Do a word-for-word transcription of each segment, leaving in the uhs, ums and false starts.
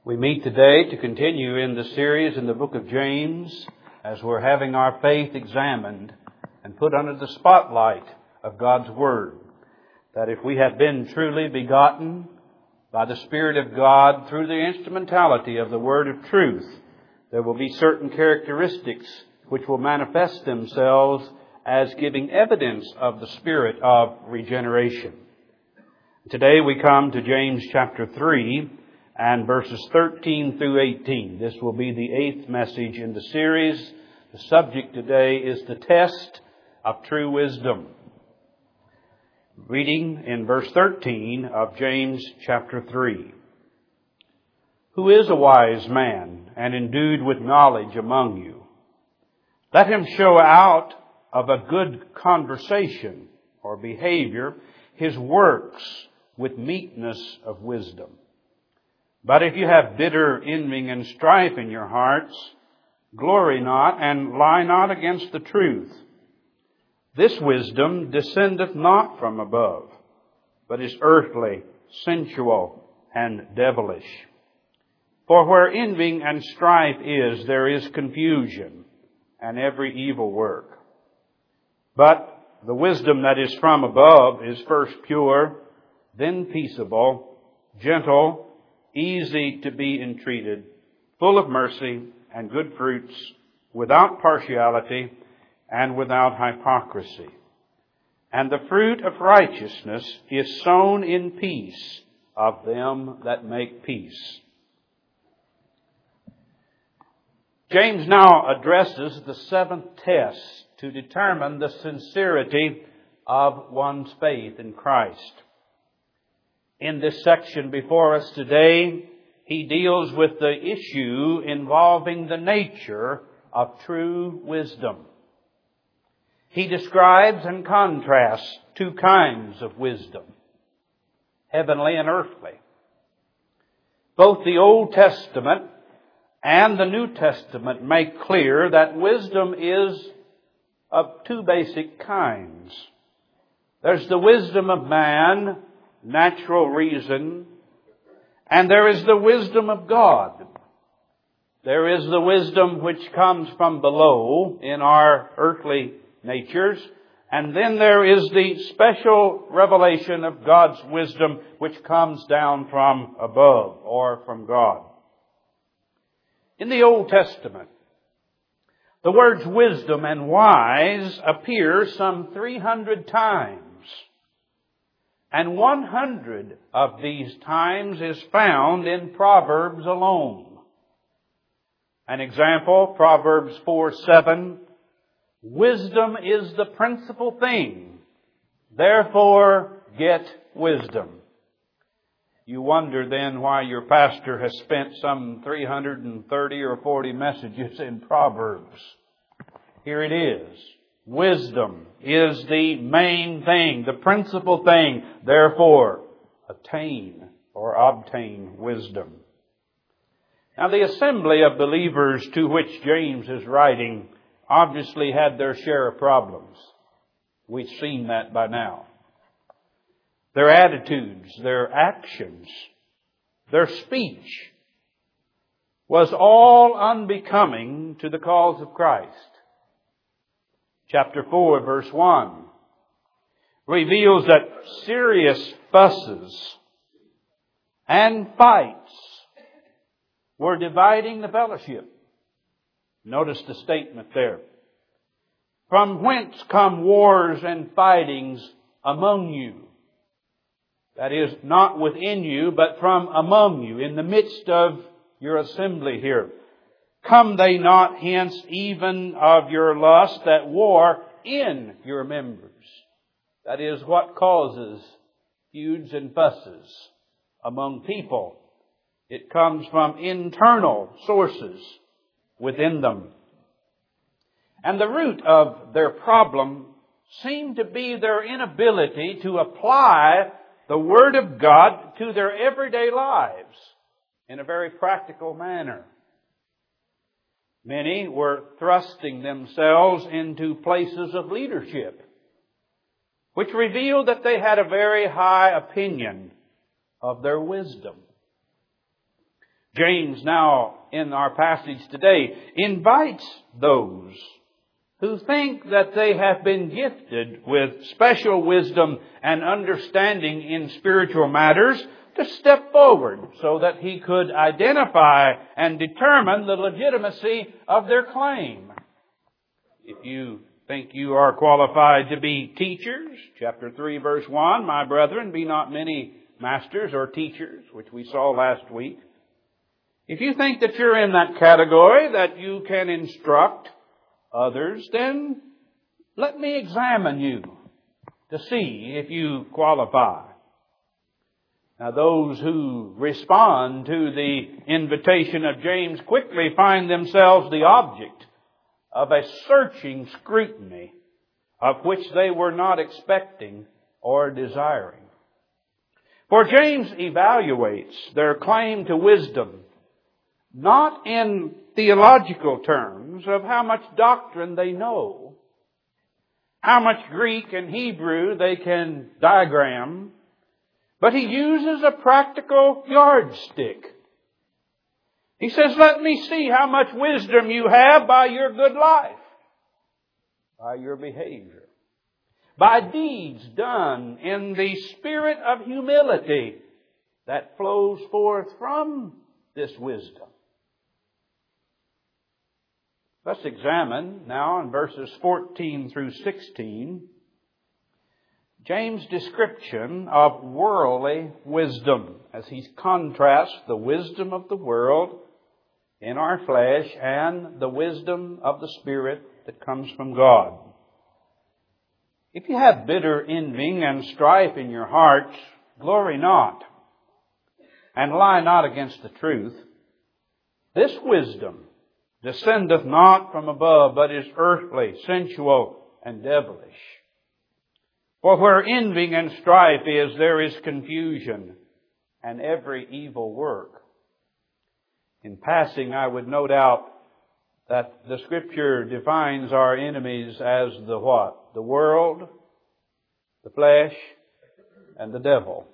We meet today to continue in the series in the book of James as we're having our faith examined and put under the spotlight of God's Word. That if we have been truly begotten by the Spirit of God through the instrumentality of the Word of truth, there will be certain characteristics which will manifest themselves as giving evidence of the Spirit of regeneration. Today we come to James chapter three and verses thirteen through eighteen. This will be the eighth message in the series. The subject today is the test of true wisdom. Reading in verse thirteen of James chapter three. Who is a wise man and endued with knowledge among you? Let him show out of a good conversation or behavior his works with meekness of wisdom. But if you have bitter envying and strife in your hearts, glory not and lie not against the truth. This wisdom descendeth not from above, but is earthly, sensual, and devilish. For where envying and strife is, there is confusion and every evil work. But the wisdom that is from above is first pure, then peaceable, gentle, easy to be entreated, full of mercy and good fruits, without partiality and without hypocrisy. And the fruit of righteousness is sown in peace of them that make peace. James now addresses the seventh test to determine the sincerity of one's faith in Christ. In this section before us today, he deals with the issue involving the nature of true wisdom. He describes and contrasts two kinds of wisdom, heavenly and earthly. Both the Old Testament and the New Testament make clear that wisdom is of two basic kinds. There's the wisdom of man, natural reason, and there is the wisdom of God. There is the wisdom which comes from below in our earthly natures, and then there is the special revelation of God's wisdom which comes down from above or from God. In the Old Testament, the words wisdom and wise appear some three hundred times. And one hundred of these times is found in Proverbs alone. An example, Proverbs four seven, wisdom is the principal thing, therefore get wisdom. You wonder then why your pastor has spent some three hundred thirty or forty messages in Proverbs. Here it is. Wisdom is the main thing, the principal thing. Therefore, attain or obtain wisdom. Now, the assembly of believers to which James is writing obviously had their share of problems. We've seen that by now. Their attitudes, their actions, their speech was all unbecoming to the cause of Christ. Chapter four, verse one, reveals that serious fusses and fights were dividing the fellowship. Notice the statement there. From whence come wars and fightings among you? That is, not within you, but from among you, in the midst of your assembly here. Come they not hence even of your lust that war in your members? That is, what causes feuds and fusses among people? It comes from internal sources within them. And the root of their problem seemed to be their inability to apply the Word of God to their everyday lives in a very practical manner. Many were thrusting themselves into places of leadership, which revealed that they had a very high opinion of their wisdom. James, now in our passage today, invites those who think that they have been gifted with special wisdom and understanding in spiritual matters to step forward so that he could identify and determine the legitimacy of their claim. If you think you are qualified to be teachers, chapter three, verse one, my brethren, be not many masters or teachers, which we saw last week. If you think that you're in that category, that you can instruct others, then let me examine you to see if you qualify. Now, those who respond to the invitation of James quickly find themselves the object of a searching scrutiny of which they were not expecting or desiring. For James evaluates their claim to wisdom not in theological terms of how much doctrine they know, how much Greek and Hebrew they can diagram, but he uses a practical yardstick. He says, let me see how much wisdom you have by your good life, by your behavior, by deeds done in the spirit of humility that flows forth from this wisdom. Let's examine now in verses fourteen through sixteen James' description of worldly wisdom as he contrasts the wisdom of the world in our flesh and the wisdom of the Spirit that comes from God. If you have bitter envying and strife in your hearts, glory not, and lie not against the truth. This wisdom descendeth not from above, but is earthly, sensual, and devilish. For where envying and strife is, there is confusion and every evil work. In passing, I would note out that the Scripture defines our enemies as the what? The world, the flesh, and the devil.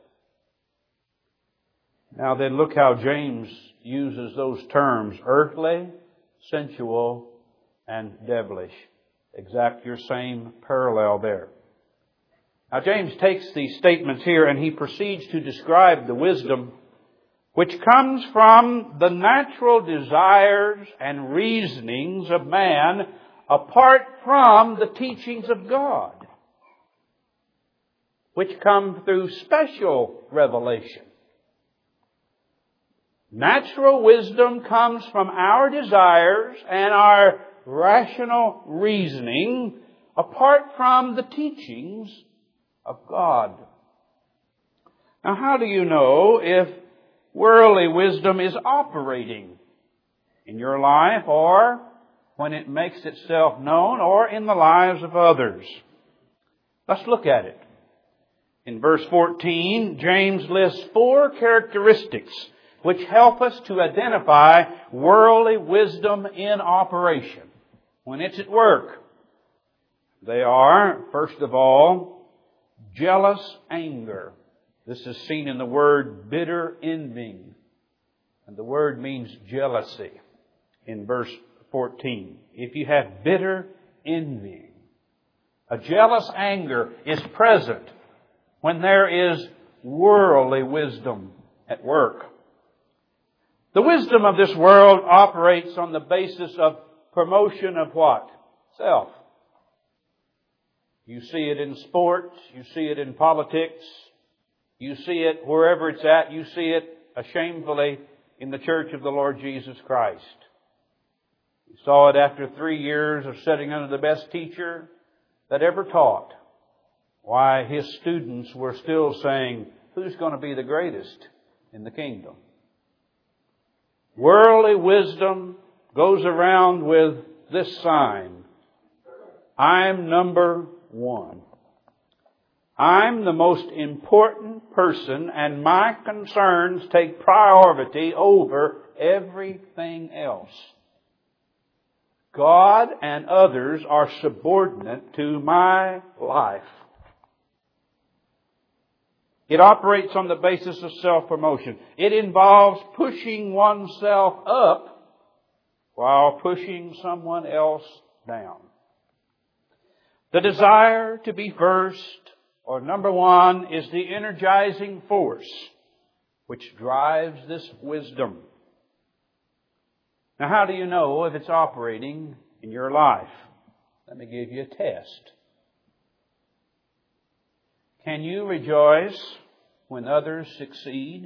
Now then, look how James uses those terms, earthly, sensual, and devilish. Exact your same parallel there. Now James takes these statements here and he proceeds to describe the wisdom which comes from the natural desires and reasonings of man apart from the teachings of God, which come through special revelation. Natural wisdom comes from our desires and our rational reasoning apart from the teachings of God. Now, how do you know if worldly wisdom is operating in your life or when it makes itself known or in the lives of others? Let's look at it. In verse fourteen, James lists four characteristics which help us to identify worldly wisdom in operation when it's at work. They are, first of all, jealous anger. This is seen in the word bitter envying. And the word means jealousy in verse fourteen. If you have bitter envying, a jealous anger is present when there is worldly wisdom at work. The wisdom of this world operates on the basis of promotion of what? Self. You see it in sports. You see it in politics. You see it wherever it's at. You see it shamefully in the church of the Lord Jesus Christ. You saw it after three years of sitting under the best teacher that ever taught. Why, his students were still saying, who's going to be the greatest in the kingdom? Worldly wisdom goes around with this sign. I'm number one. I'm the most important person and my concerns take priority over everything else. God and others are subordinate to my life. It operates on the basis of self-promotion. It involves pushing oneself up while pushing someone else down. The desire to be first, or number one, is the energizing force which drives this wisdom. Now, how do you know if it's operating in your life? Let me give you a test. Can you rejoice when others succeed?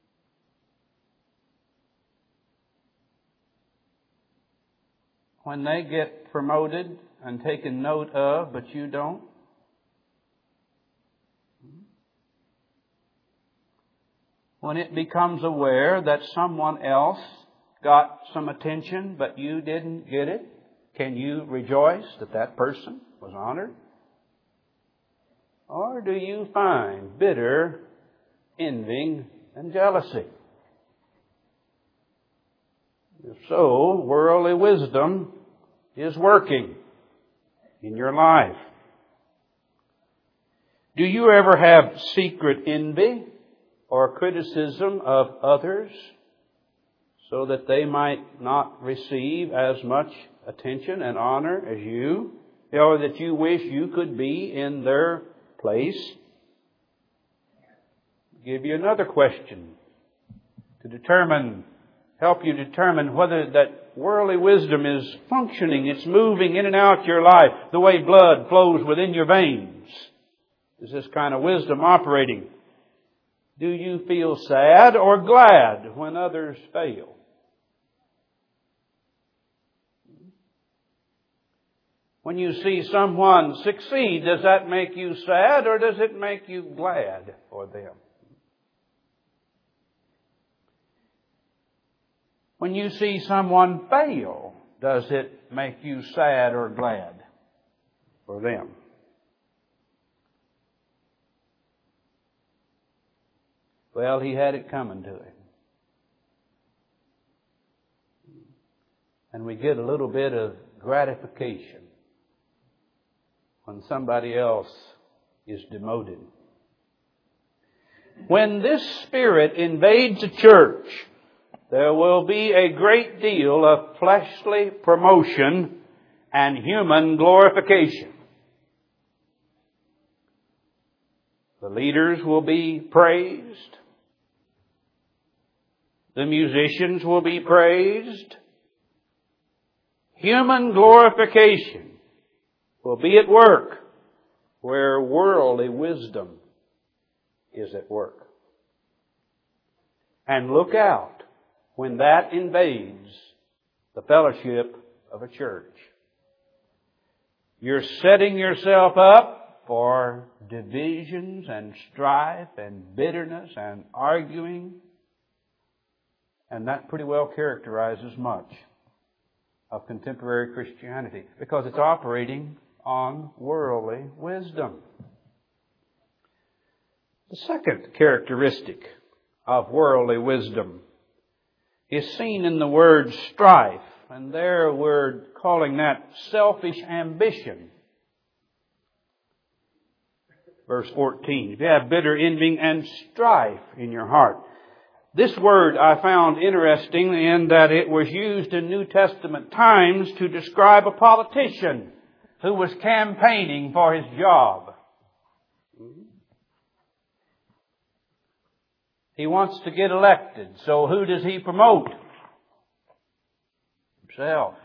When they get promoted and taken note of, but you don't? When it becomes aware that someone else got some attention, but you didn't get it, can you rejoice that that person was honored? Or do you find bitter envy and jealousy? If so, worldly wisdom is working in your life. Do you ever have secret envy or criticism of others so that they might not receive as much attention and honor as you, or that you wish you could be in their place? I'll give you another question to determine, help you determine whether that worldly wisdom is functioning, it's moving in and out your life, the way blood flows within your veins. Is this kind of wisdom operating? Do you feel sad or glad when others fail? When you see someone succeed, does that make you sad or does it make you glad for them? When you see someone fail, does it make you sad or glad for them? Well, he had it coming to him. And we get a little bit of gratification when somebody else is demoted. When this spirit invades a church, there will be a great deal of fleshly promotion and human glorification. The leaders will be praised. The musicians will be praised. Human glorification will be at work where worldly wisdom is at work. And look out when that invades the fellowship of a church. You're setting yourself up for divisions and strife and bitterness and arguing. And that pretty well characterizes much of contemporary Christianity because it's operating on worldly wisdom. The second characteristic of worldly wisdom is seen in the word strife, and there we're calling that selfish ambition. Verse fourteen, if you have bitter envy and strife in your heart. This word I found interesting in that it was used in New Testament times to describe a politician who was campaigning for his job. He wants to get elected, so who does he promote? Himself.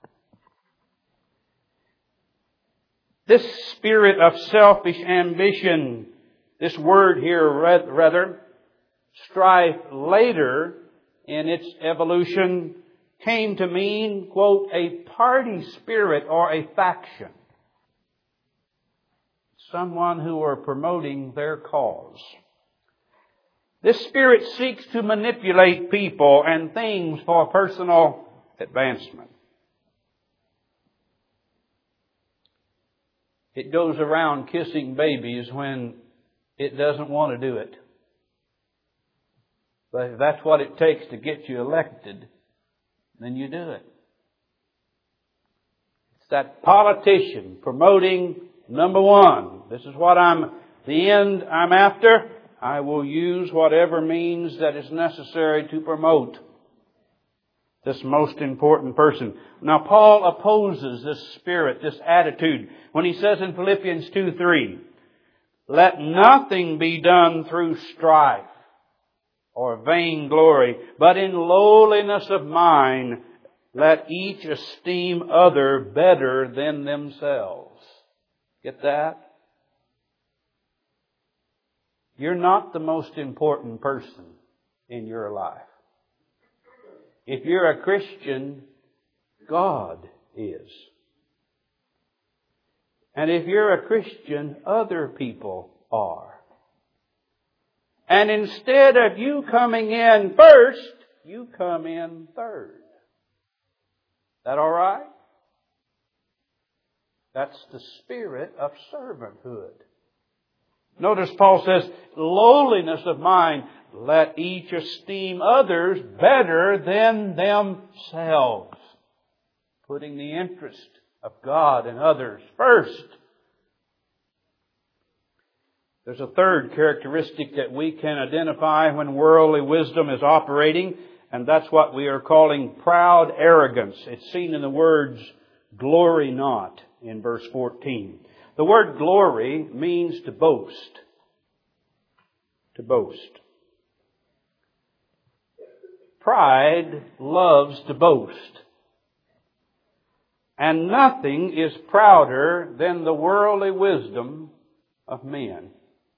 This spirit of selfish ambition, this word here rather, strife later in its evolution came to mean, quote, a party spirit or a faction. Someone who are promoting their cause. This spirit seeks to manipulate people and things for personal advancement. It goes around kissing babies when it doesn't want to do it. But if that's what it takes to get you elected, then you do it. It's that politician promoting number one. This is what I'm, the end I'm after. I will use whatever means that is necessary to promote this most important person. Now, Paul opposes this spirit, this attitude, when he says in Philippians two three, let nothing be done through strife or vainglory, but in lowliness of mind, let each esteem other better than themselves. Get that? You're not the most important person in your life. If you're a Christian, God is. And if you're a Christian, other people are. And instead of you coming in first, you come in third. That all right? That's the spirit of servanthood. Notice Paul says, lowliness of mind, let each esteem others better than themselves. Putting the interest of God and others first. There's a third characteristic that we can identify when worldly wisdom is operating, and that's what we are calling proud arrogance. It's seen in the words, glory not, in verse fourteen. The word glory means to boast. To boast. Pride loves to boast. And nothing is prouder than the worldly wisdom of men.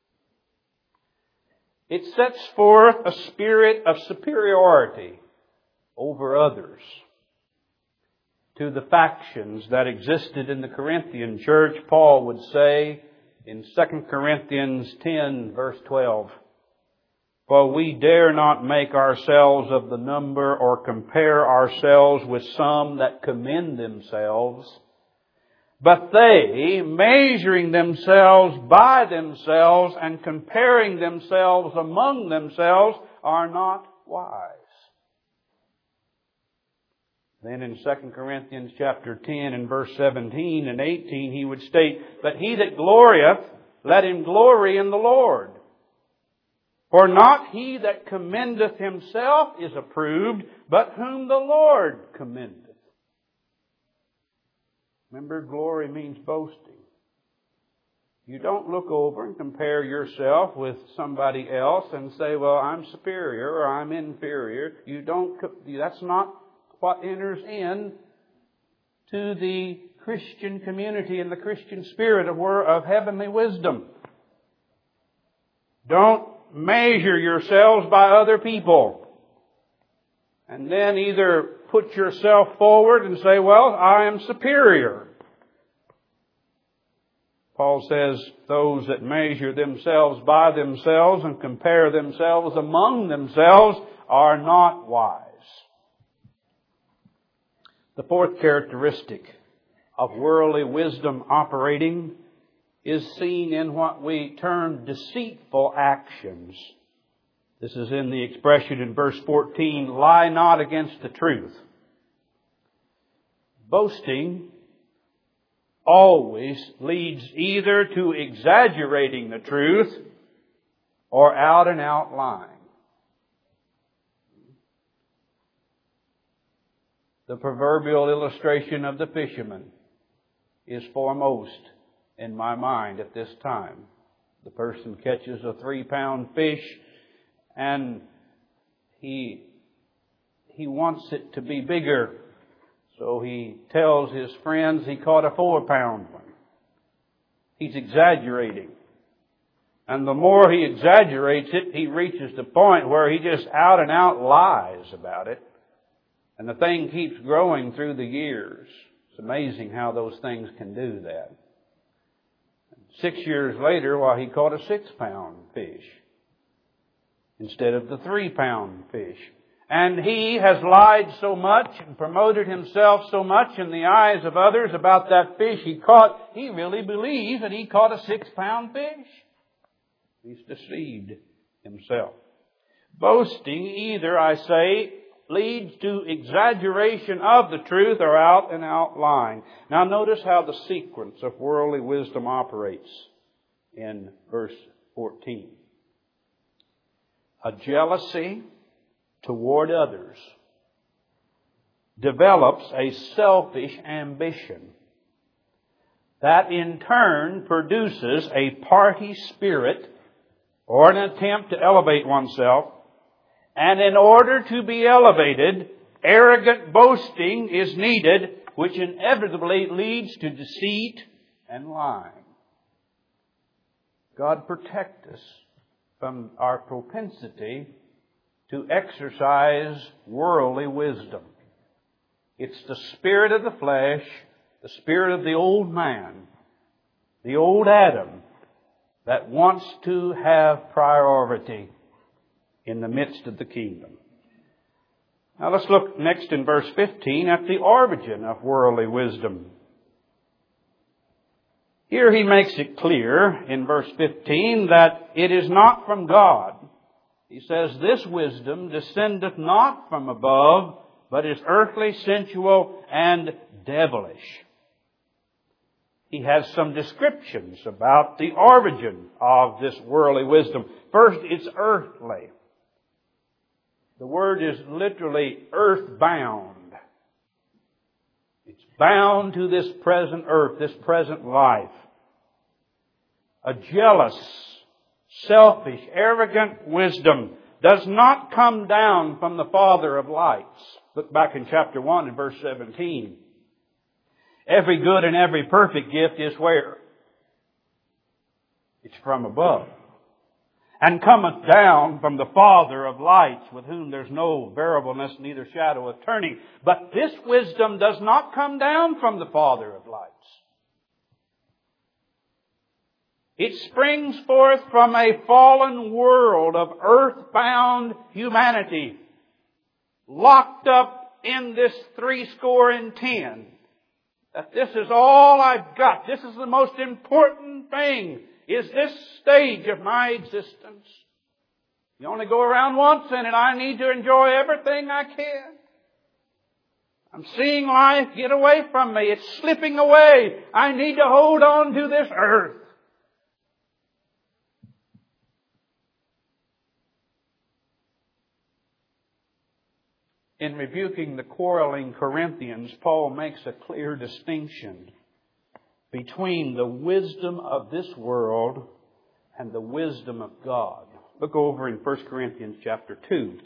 It sets forth a spirit of superiority over others. To the factions that existed in the Corinthian church, Paul would say in Second Corinthians ten, verse twelve, for we dare not make ourselves of the number or compare ourselves with some that commend themselves, but they, measuring themselves by themselves and comparing themselves among themselves, are not wise. Then in Second Corinthians chapter ten and verse seventeen and eighteen, he would state, but he that glorieth, let him glory in the Lord. For not he that commendeth himself is approved, but whom the Lord commendeth. Remember, glory means boasting. You don't look over and compare yourself with somebody else and say, well, I'm superior or I'm inferior. You don't, that's not what enters in to the Christian community and the Christian spirit of, of heavenly wisdom. Don't measure yourselves by other people. And then either put yourself forward and say, well, I am superior. Paul says, those that measure themselves by themselves and compare themselves among themselves are not wise. The fourth characteristic of worldly wisdom operating is seen in what we term deceitful actions. This is in the expression in verse fourteen, lie not against the truth. Boasting always leads either to exaggerating the truth or out and out lying. The proverbial illustration of the fisherman is foremost in my mind at this time. The person catches a three-pound fish and he he wants it to be bigger. So he tells his friends he caught a four-pound one. He's exaggerating. And the more he exaggerates it, he reaches the point where he just out and out lies about it. And the thing keeps growing through the years. It's amazing how those things can do that. Six years later, well, he caught a six-pound fish instead of the three-pound fish. And he has lied so much and promoted himself so much in the eyes of others about that fish he caught, he really believes that he caught a six-pound fish. He's deceived himself. Boasting either, I say, leads to exaggeration of the truth or out and out lying. Now notice how the sequence of worldly wisdom operates in verse fourteen. a jealousy toward others, develops a selfish ambition that in turn produces a party spirit or an attempt to elevate oneself. And in order to be elevated, arrogant boasting is needed, which inevitably leads to deceit and lying. God protect us from our propensity to exercise worldly wisdom. It's the spirit of the flesh, the spirit of the old man, the old Adam, that wants to have priority in the midst of the kingdom. Now let's look next in verse fifteen at the origin of worldly wisdom. Here he makes it clear in verse fifteen that it is not from God. He says, "This wisdom descendeth not from above, but is earthly, sensual, and devilish." He has some descriptions about the origin of this worldly wisdom. First, it's earthly. The word is literally earthbound. It's bound to this present earth, this present life. A jealous, selfish, arrogant wisdom does not come down from the Father of lights. Look back in chapter one and verse seventeen. Every good and every perfect gift is where? It's from above. And cometh down from the Father of lights, with whom there's no variableness, neither shadow of turning. But this wisdom does not come down from the Father of lights. It springs forth from a fallen world of earthbound humanity, locked up in this threescore and ten. That this is all I've got. This is the most important thing, is this stage of my existence. You only go around once in it. I need to enjoy everything I can. I'm seeing life get away from me. It's slipping away. I need to hold on to this earth. In rebuking the quarreling Corinthians, Paul makes a clear distinction between the wisdom of this world and the wisdom of God. Look over in First Corinthians chapter two.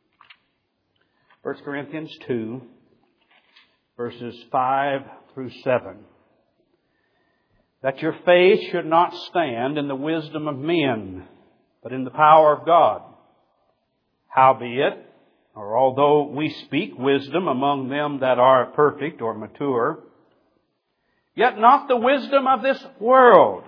First Corinthians two, verses five through seven. That your faith should not stand in the wisdom of men, but in the power of God. Howbeit, or although we speak wisdom among them that are perfect or mature, yet not the wisdom of this world,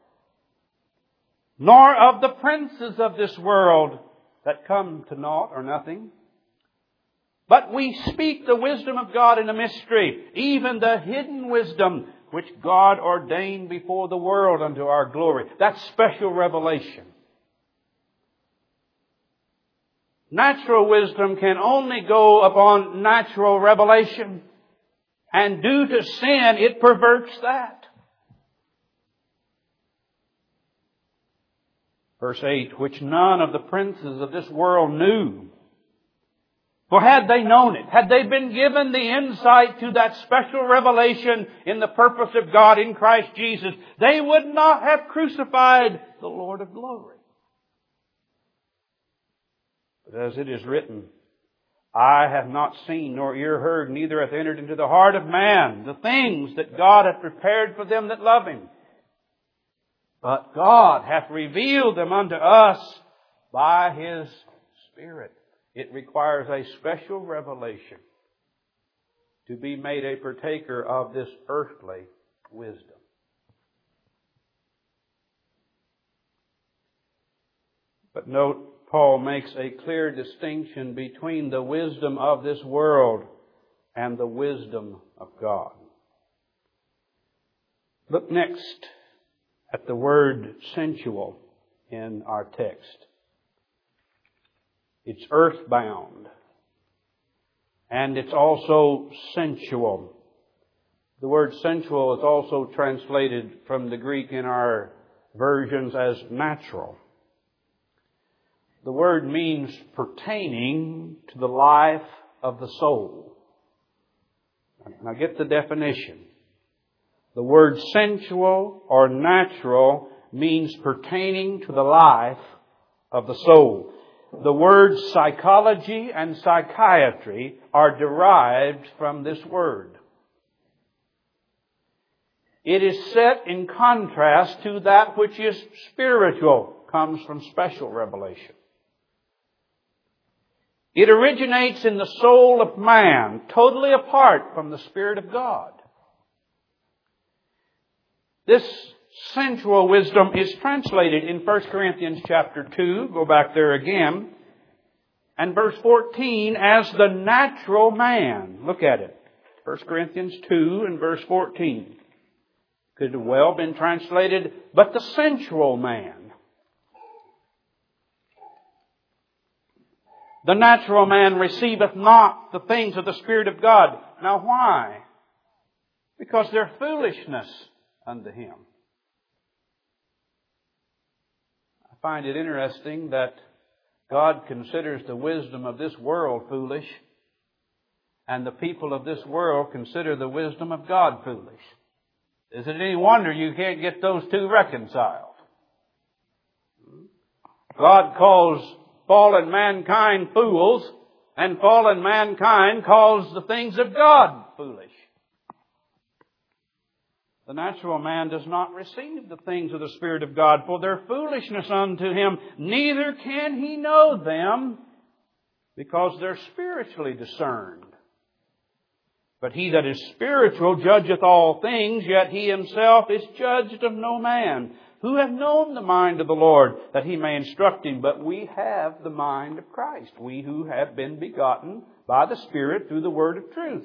nor of the princes of this world that come to naught or nothing. But we speak the wisdom of God in a mystery, even the hidden wisdom which God ordained before the world unto our glory. That's special revelation. Natural wisdom can only go upon natural revelation. And due to sin, it perverts that. Verse eight, which none of the princes of this world knew. For had they known it, had they been given the insight to that special revelation in the purpose of God in Christ Jesus, they would not have crucified the Lord of glory. But as it is written, eye hath not seen, nor ear heard, neither hath entered into the heart of man the things that God hath prepared for them that love Him. But God hath revealed them unto us by His Spirit. It requires a special revelation to be made a partaker of this earthly wisdom. But note, Paul makes a clear distinction between the wisdom of this world and the wisdom of God. Look next at the word sensual in our text. It's earthbound, and it's also sensual. The word sensual is also translated from the Greek in our versions as natural. The word means pertaining to the life of the soul. Now get the definition. The word sensual or natural means pertaining to the life of the soul. The words psychology and psychiatry are derived from this word. It is set in contrast to that which is spiritual, comes from special revelation. It originates in the soul of man, totally apart from the Spirit of God. This sensual wisdom is translated in First Corinthians chapter two, go back there again, and verse fourteen as the natural man. Look at it. First Corinthians two and verse fourteen. Could have well been translated, but the sensual man. The natural man receiveth not the things of the Spirit of God. Now why? Because they're foolishness unto him. I find it interesting that God considers the wisdom of this world foolish, and the people of this world consider the wisdom of God foolish. Is it any wonder you can't get those two reconciled? God calls fallen mankind fools, and fallen mankind calls the things of God foolish. The natural man does not receive the things of the Spirit of God, for their foolishness unto him, neither can he know them, because they're spiritually discerned. But he that is spiritual judgeth all things, yet he himself is judged of no man. Who hath known the mind of the Lord, that he may instruct him? But we have the mind of Christ, we who have been begotten by the Spirit through the word of truth.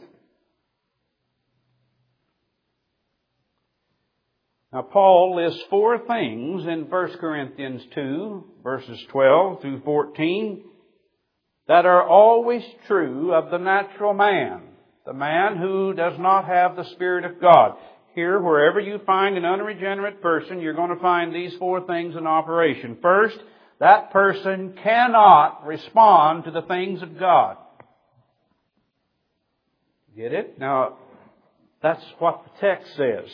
Now Paul lists four things in First Corinthians two, verses twelve through fourteen, that are always true of the natural man, the man who does not have the Spirit of God. Here, wherever you find an unregenerate person, you're going to find these four things in operation. First, that person cannot respond to the things of God. Get it? Now, that's what the text says.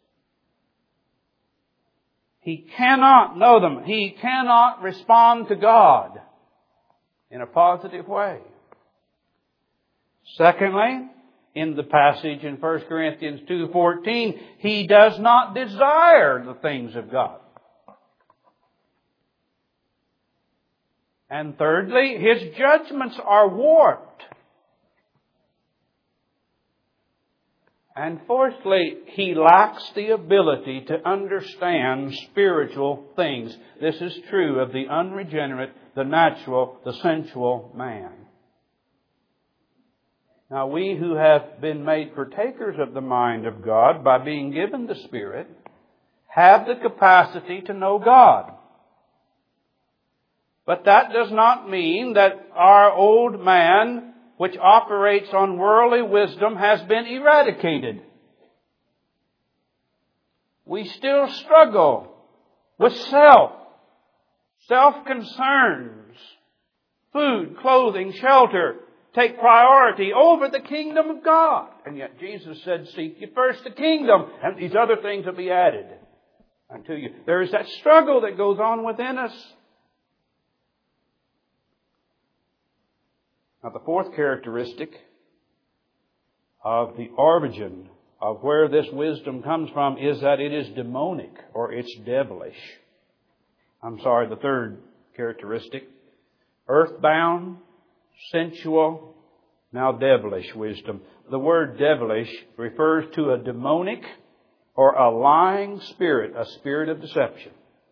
He cannot know them. He cannot respond to God in a positive way. Secondly, in the passage in First Corinthians two fourteen, he does not desire the things of God. And thirdly, his judgments are warped. And fourthly, he lacks the ability to understand spiritual things. This is true of the unregenerate, the natural, the sensual man. Now we who have been made partakers of the mind of God by being given the Spirit have the capacity to know God. But that does not mean that our old man, which operates on worldly wisdom, has been eradicated. We still struggle with self, self-concerns, food, clothing, shelter, take priority over the kingdom of God. And yet Jesus said, seek ye first the kingdom, and these other things will be added unto you. There is that struggle that goes on within us. Now the fourth characteristic of the origin of where this wisdom comes from is that it is demonic, or it's devilish. I'm sorry, the third characteristic, earthbound, sensual, now devilish wisdom. The word devilish refers to a demonic or a lying spirit, a spirit of deception.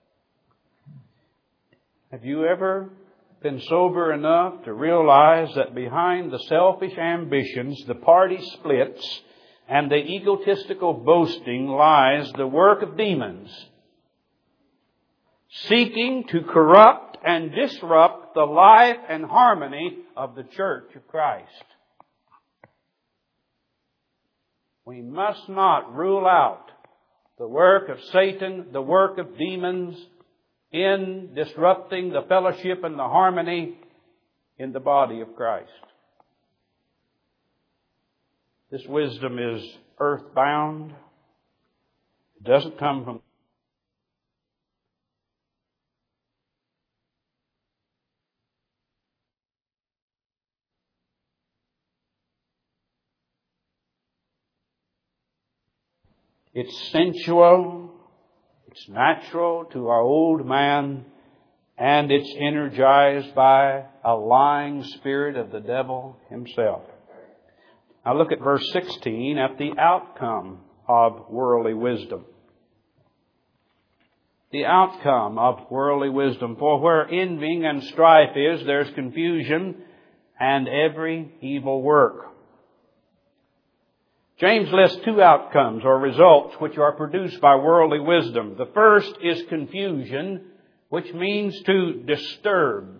Have you ever been sober enough to realize that behind the selfish ambitions, the party splits, and the egotistical boasting lies the work of demons, seeking to corrupt and disrupt the life and harmony of the church of Christ? We must not rule out the work of Satan, the work of demons, in disrupting the fellowship and the harmony in the body of Christ. This wisdom is earthbound. It doesn't come from It's sensual, it's natural to our old man, and it's energized by a lying spirit of the devil himself. Now look at verse sixteen, at the outcome of worldly wisdom. The outcome of worldly wisdom. For where envying and strife is, there's confusion and every evil work. James lists two outcomes or results which are produced by worldly wisdom. The first is confusion, which means to disturb.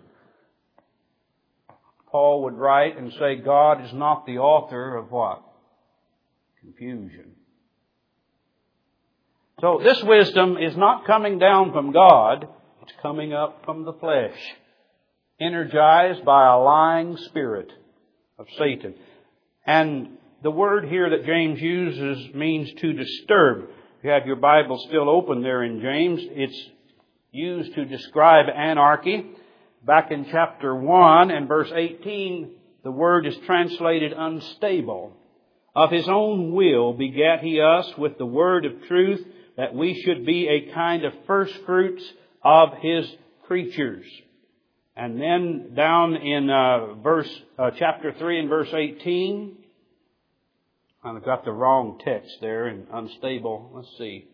Paul would write and say, God is not the author of what? Confusion. So this wisdom is not coming down from God, it's coming up from the flesh, energized by a lying spirit of Satan. And the word here that James uses means to disturb. If you have your Bible still open there in James, it's used to describe anarchy. Back in chapter one and verse eighteen, the word is translated unstable. Of His own will begat He us with the word of truth, that we should be a kind of first fruits of His creatures. And then down in uh, verse uh, chapter three and verse eighteen, I've got the wrong text there in unstable. Let's see.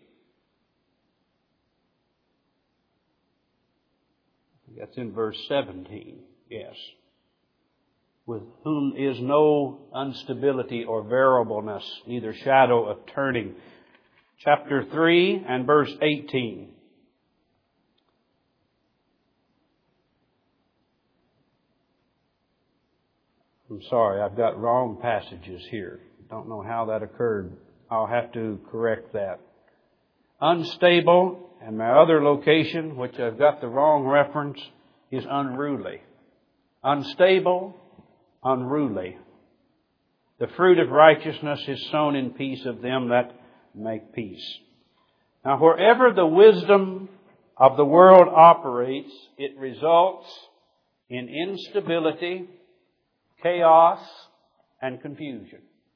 That's in verse seventeen. Yes. With whom is no instability or variableness, neither shadow of turning. Chapter three and verse eighteen. I'm sorry, I've got wrong passages here. Don't know how that occurred. I'll have to correct that. Unstable, and my other location, which I've got the wrong reference, is unruly. Unstable, unruly. The fruit of righteousness is sown in peace of them that make peace. Now, wherever the wisdom of the world operates, it results in instability, chaos, and confusion.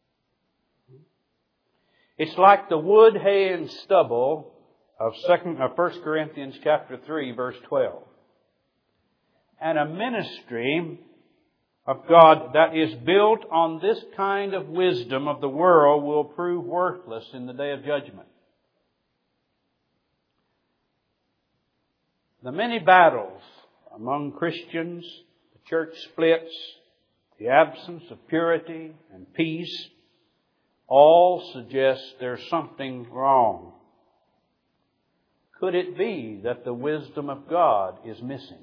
It's like the wood, hay, and stubble of second, of First Corinthians chapter three, verse twelve. And a ministry of God that is built on this kind of wisdom of the world will prove worthless in the day of judgment. The many battles among Christians, the church splits, the absence of purity and peace, all suggest there's something wrong. Could it be that the wisdom of God is missing?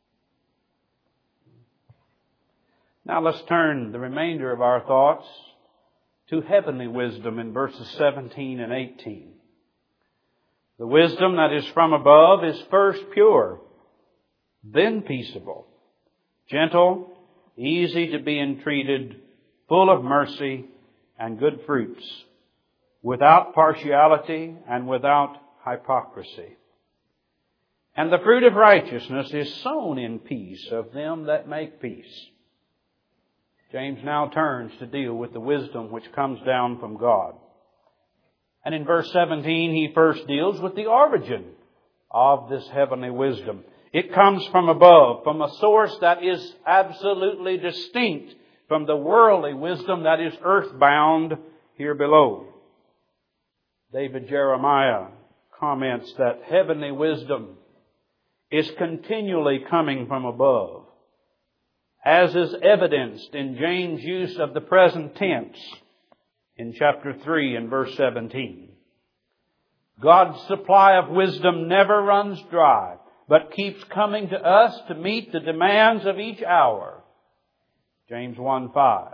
Now let's turn the remainder of our thoughts to heavenly wisdom in verses seventeen and eighteen. The wisdom that is from above is first pure, then peaceable, gentle, easy to be entreated, full of mercy and good fruits, without partiality and without hypocrisy. And the fruit of righteousness is sown in peace of them that make peace. James now turns to deal with the wisdom which comes down from God. And in verse seventeen, he first deals with the origin of this heavenly wisdom. It comes from above, from a source that is absolutely distinct from the worldly wisdom that is earthbound here below. David Jeremiah comments that heavenly wisdom is continually coming from above, as is evidenced in James' use of the present tense in chapter three and verse seventeen. God's supply of wisdom never runs dry, but keeps coming to us to meet the demands of each hour. James one five.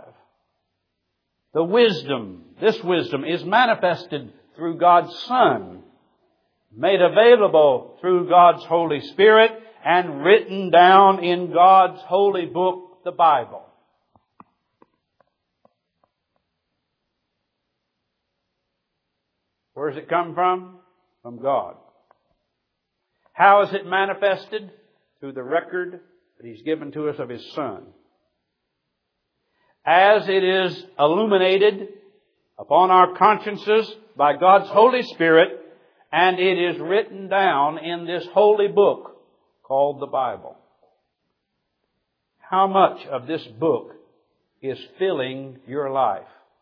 The wisdom, this wisdom, is manifested through God's Son, made available through God's Holy Spirit, and written down in God's holy book, the Bible. Where does it come from? From God. How is it manifested? Through the record that He's given to us of His Son. As it is illuminated upon our consciences by God's Holy Spirit, and it is written down in this holy book called the Bible. How much of this book is filling your life?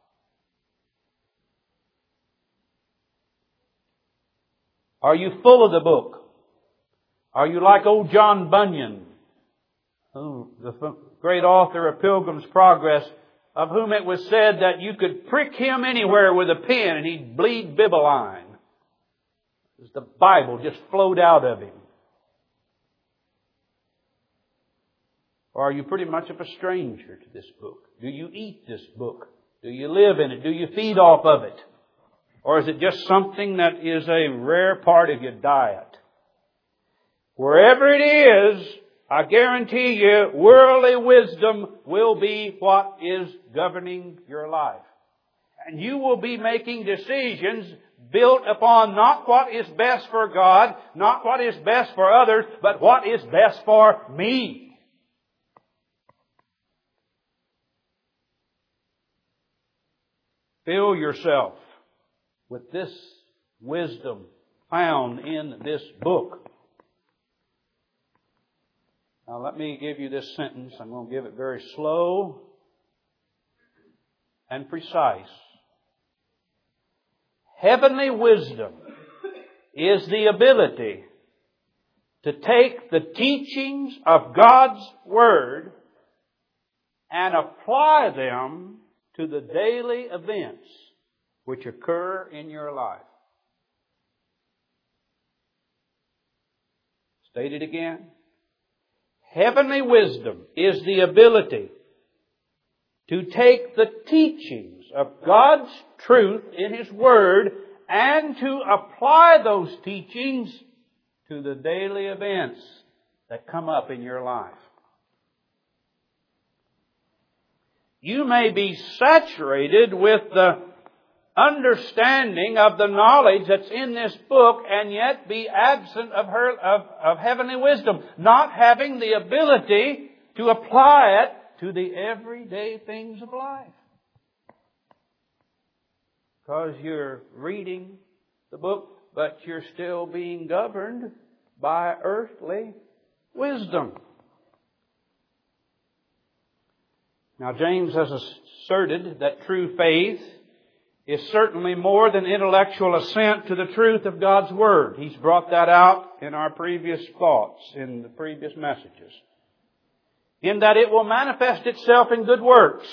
Are you full of the book? Are you like old John Bunyan, who, the great author of Pilgrim's Progress, of whom it was said that you could prick him anywhere with a pin and he'd bleed Bibline? As the Bible just flowed out of him. Or are you pretty much of a stranger to this book? Do you eat this book? Do you live in it? Do you feed off of it? Or is it just something that is a rare part of your diet? Wherever it is, I guarantee you, worldly wisdom will be what is governing your life. And you will be making decisions built upon not what is best for God, not what is best for others, but what is best for me. Fill yourself with this wisdom found in this book. Now let me give you this sentence. I'm going to give it very slow and precise. Heavenly wisdom is the ability to take the teachings of God's Word and apply them to the daily events which occur in your life. State it again. Heavenly wisdom is the ability to take the teachings of God's truth in His Word and to apply those teachings to the daily events that come up in your life. You may be saturated with the understanding of the knowledge that's in this book and yet be absent of her of, of heavenly wisdom, not having the ability to apply it to the everyday things of life. Because you're reading the book, but you're still being governed by earthly wisdom. Now, James has asserted that true faith is certainly more than intellectual assent to the truth of God's Word. He's brought that out in our previous thoughts, in the previous messages. In that it will manifest itself in good works.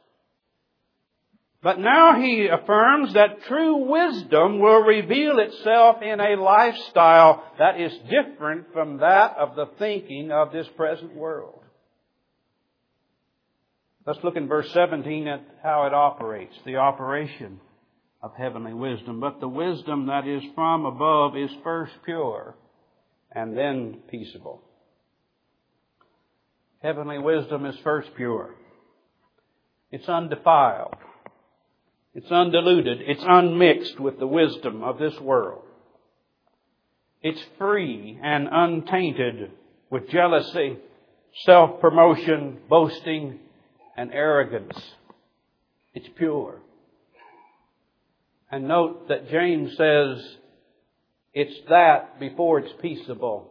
But now he affirms that true wisdom will reveal itself in a lifestyle that is different from that of the thinking of this present world. Let's look in verse seventeen at how it operates, the operation of heavenly wisdom. But the wisdom that is from above is first pure and then peaceable. Heavenly wisdom is first pure. It's undefiled. It's undiluted. It's unmixed with the wisdom of this world. It's free and untainted with jealousy, self-promotion, boasting, and arrogance. It's pure. And note that James says it's that before it's peaceable.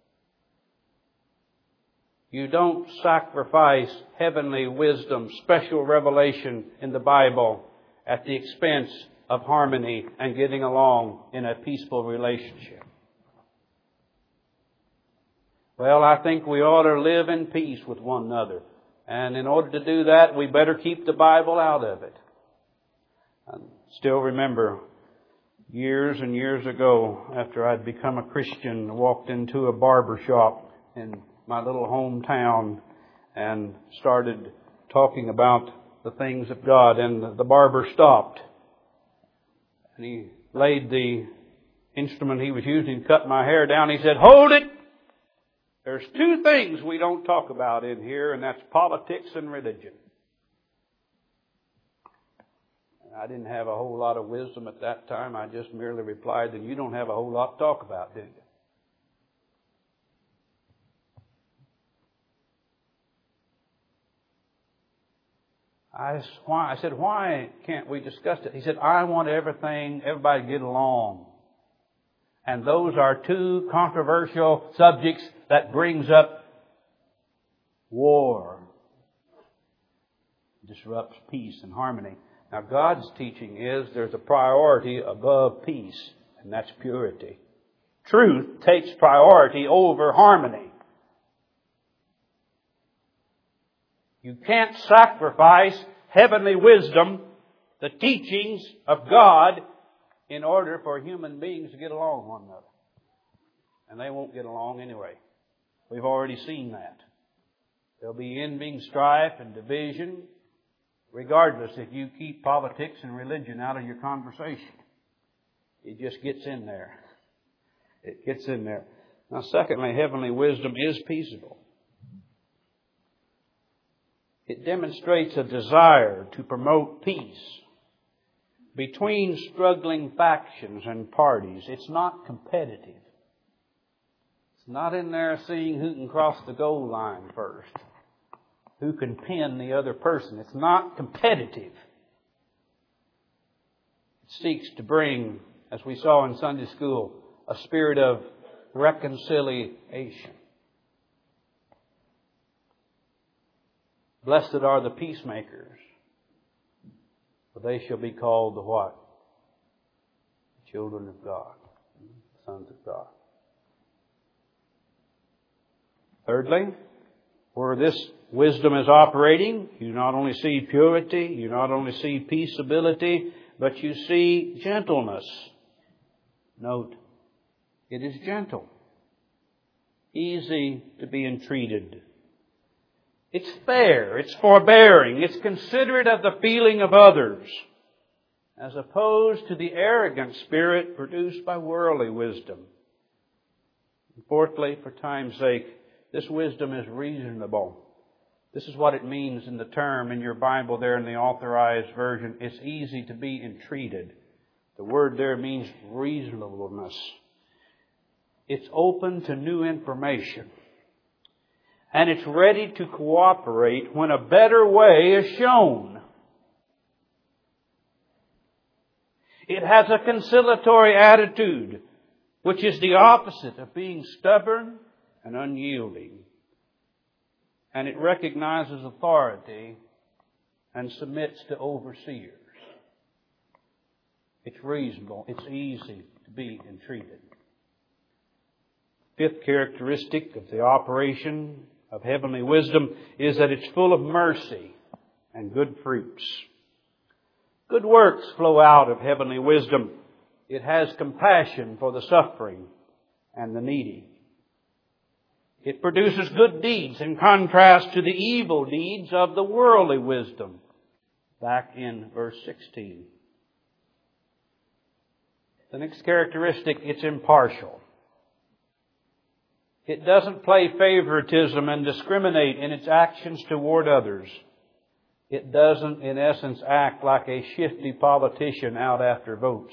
You don't sacrifice heavenly wisdom, special revelation in the Bible at the expense of harmony and getting along in a peaceful relationship. Well, I think we ought to live in peace with one another. And in order to do that, we better keep the Bible out of it. I still remember years and years ago, after I'd become a Christian, walked into a barber shop in my little hometown and started talking about the things of God. And the barber stopped. And he laid the instrument he was using to cut my hair down. He said, "Hold it! There's two things we don't talk about in here, and that's politics and religion." And I didn't have a whole lot of wisdom at that time. I just merely replied, "Then you don't have a whole lot to talk about, do you?" I, why, I said, "Why can't we discuss it?" He said, "I want everything, everybody to get along. And those are two controversial subjects that brings up war. Disrupts peace and harmony." Now God's teaching is there's a priority above peace, and that's purity. Truth takes priority over harmony. You can't sacrifice heavenly wisdom, the teachings of God, in order for human beings to get along with one another. And they won't get along anyway. We've already seen that. There'll be envy, strife, and division, regardless if you keep politics and religion out of your conversation. It just gets in there. It gets in there. Now, secondly, heavenly wisdom is peaceable. It demonstrates a desire to promote peace between struggling factions and parties. It's not competitive. It's not in there seeing who can cross the goal line first, who can pin the other person. It's not competitive. It seeks to bring, as we saw in Sunday school, a spirit of reconciliation. Blessed are the peacemakers, for they shall be called the what? Children of God, sons of God. Thirdly, where this wisdom is operating, you not only see purity, you not only see peaceability, but you see gentleness. Note, it is gentle, easy to be entreated. It's fair, it's forbearing, it's considerate of the feeling of others, as opposed to the arrogant spirit produced by worldly wisdom. And fourthly, for time's sake, this wisdom is reasonable. This is what it means in the term in your Bible there in the Authorized Version. It's easy to be entreated. The word there means reasonableness. It's open to new information. And it's ready to cooperate when a better way is shown. It has a conciliatory attitude, which is the opposite of being stubborn and unyielding. And it recognizes authority and submits to overseers. It's reasonable. It's easy to be entreated. Fifth characteristic of the operation of heavenly wisdom is that it's full of mercy and good fruits. Good works flow out of heavenly wisdom. It has compassion for the suffering and the needy. It produces good deeds in contrast to the evil deeds of the worldly wisdom. Back in verse sixteen. The next characteristic, it's impartial. It doesn't play favoritism and discriminate in its actions toward others. It doesn't, in essence, act like a shifty politician out after votes,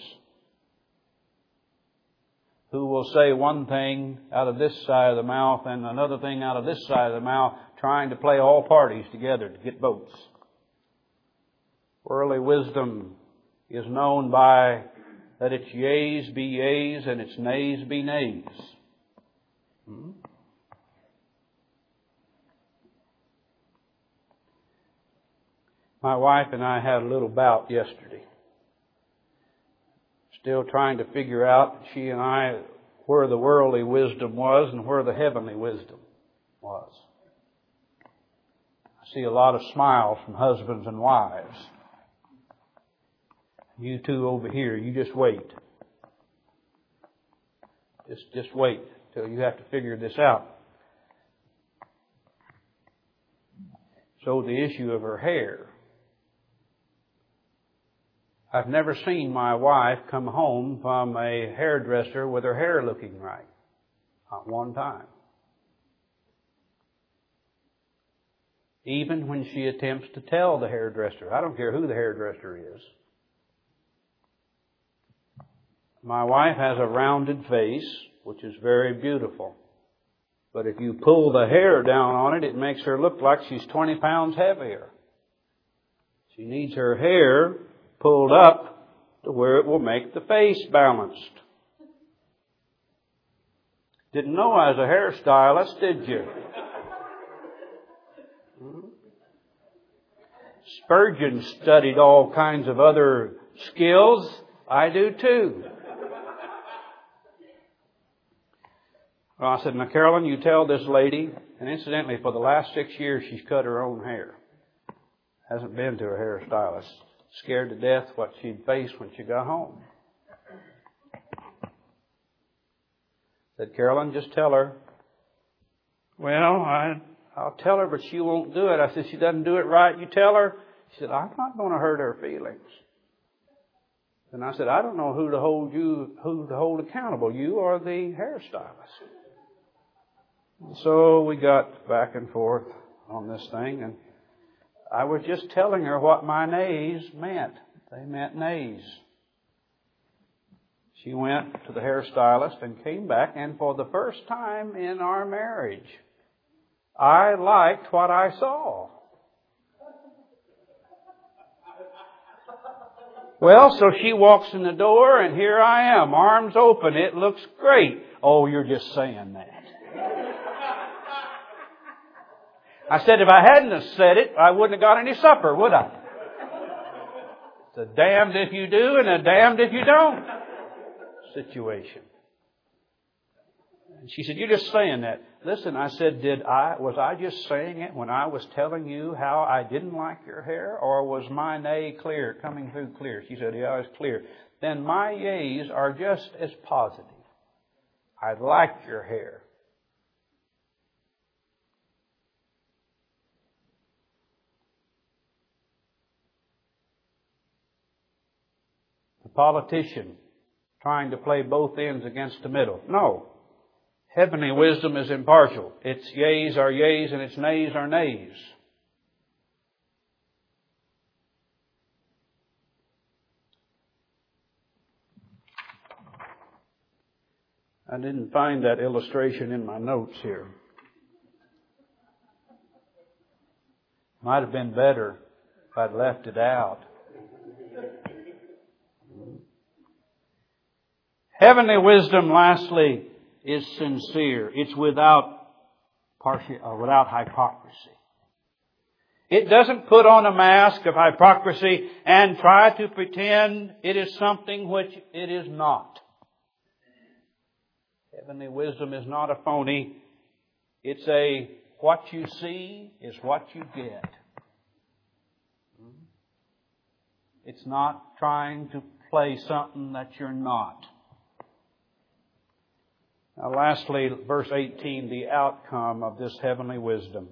who will say one thing out of this side of the mouth and another thing out of this side of the mouth, trying to play all parties together to get votes. Worldly wisdom is known by that its yeas be yeas and its nays be nays. Hmm? My wife and I had a little bout yesterday. Still trying to figure out, she and I, where the worldly wisdom was and where the heavenly wisdom was. I see a lot of smiles from husbands and wives. You two over here, you just wait. Just, just wait till you have to figure this out. So the issue of her hair. I've never seen my wife come home from a hairdresser with her hair looking right. Not one time. Even when she attempts to tell the hairdresser, I don't care who the hairdresser is. My wife has a rounded face, which is very beautiful. But if you pull the hair down on it, it makes her look like she's twenty pounds heavier. She needs her hair pulled up to where it will make the face balanced. Didn't know I was a hairstylist, did you? Spurgeon studied all kinds of other skills. I do too. Well, I said, now Carolyn, you tell this lady, and incidentally, for the last six years, she's cut her own hair. Hasn't been to a hairstylist. Scared to death what she'd face when she got home. Said, Carolyn, just tell her. Well, I, I'll tell her, but she won't do it. I said, she doesn't do it right. You tell her. She said, I'm not going to hurt her feelings. And I said, I don't know who to hold you, who to hold accountable, you or the hairstylist. So we got back and forth on this thing, and I was just telling her what my nays meant. They meant nays. She went to the hairstylist and came back, and for the first time in our marriage, I liked what I saw. Well, so she walks in the door, and here I am, arms open. It looks great. Oh, you're just saying that. I said, if I hadn't have said it, I wouldn't have got any supper, would I? It's a damned if you do and a damned if you don't situation. And she said, you're just saying that. Listen, I said, did I, was I just saying it when I was telling you how I didn't like your hair? Or was my nay clear, coming through clear? She said, yeah, it's clear. Then my yays are just as positive. I like your hair. The politician trying to play both ends against the middle. No. Heavenly wisdom is impartial. Its yeas are yeas and its nays are nays. I didn't find that illustration in my notes here. Might have been better if I'd left it out. Heavenly wisdom, lastly, is sincere. It's without partial, or without hypocrisy. It doesn't put on a mask of hypocrisy and try to pretend it is something which it is not. Heavenly wisdom is not a phony. It's a what you see is what you get. It's not trying to play something that you're not. Now lastly, verse eighteen, the outcome of this heavenly wisdom.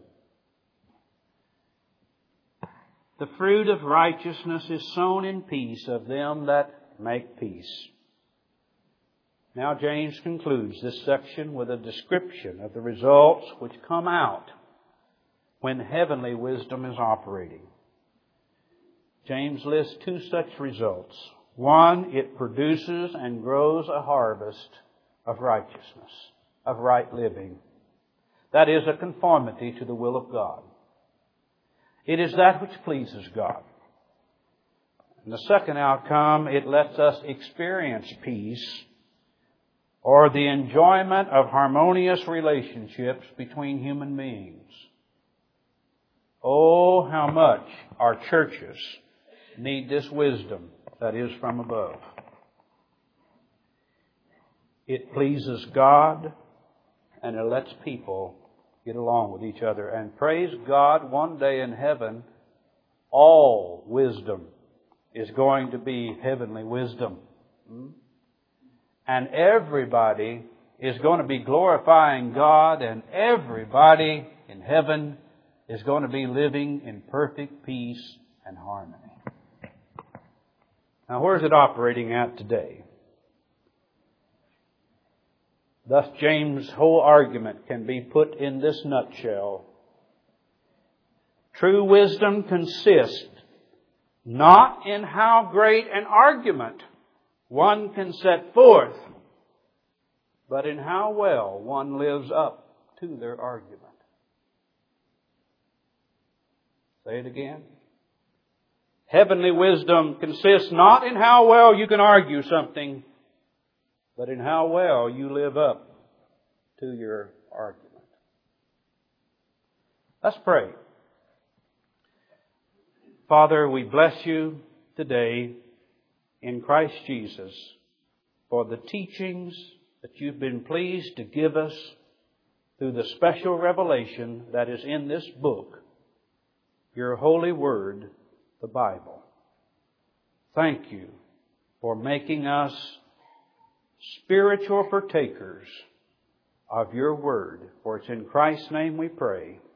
The fruit of righteousness is sown in peace of them that make peace. Now James concludes this section with a description of the results which come out when heavenly wisdom is operating. James lists two such results. One, it produces and grows a harvest of righteousness, of right living. That is a conformity to the will of God. It is that which pleases God. And the second outcome, it lets us experience peace or the enjoyment of harmonious relationships between human beings. Oh, how much our churches need this wisdom that is from above. It pleases God, and it lets people get along with each other. And praise God, one day in heaven, all wisdom is going to be heavenly wisdom. And everybody is going to be glorifying God, and everybody in heaven is going to be living in perfect peace and harmony. Now, where is it operating at today? Thus, James' whole argument can be put in this nutshell. True wisdom consists not in how great an argument one can set forth, but in how well one lives up to their argument. Say it again. Heavenly wisdom consists not in how well you can argue something, but in how well you live up to your argument. Let's pray. Father, we bless you today in Christ Jesus for the teachings that you've been pleased to give us through the special revelation that is in this book, your holy word, the Bible. Thank you for making us spiritual partakers of your word. For it's in Christ's name we pray.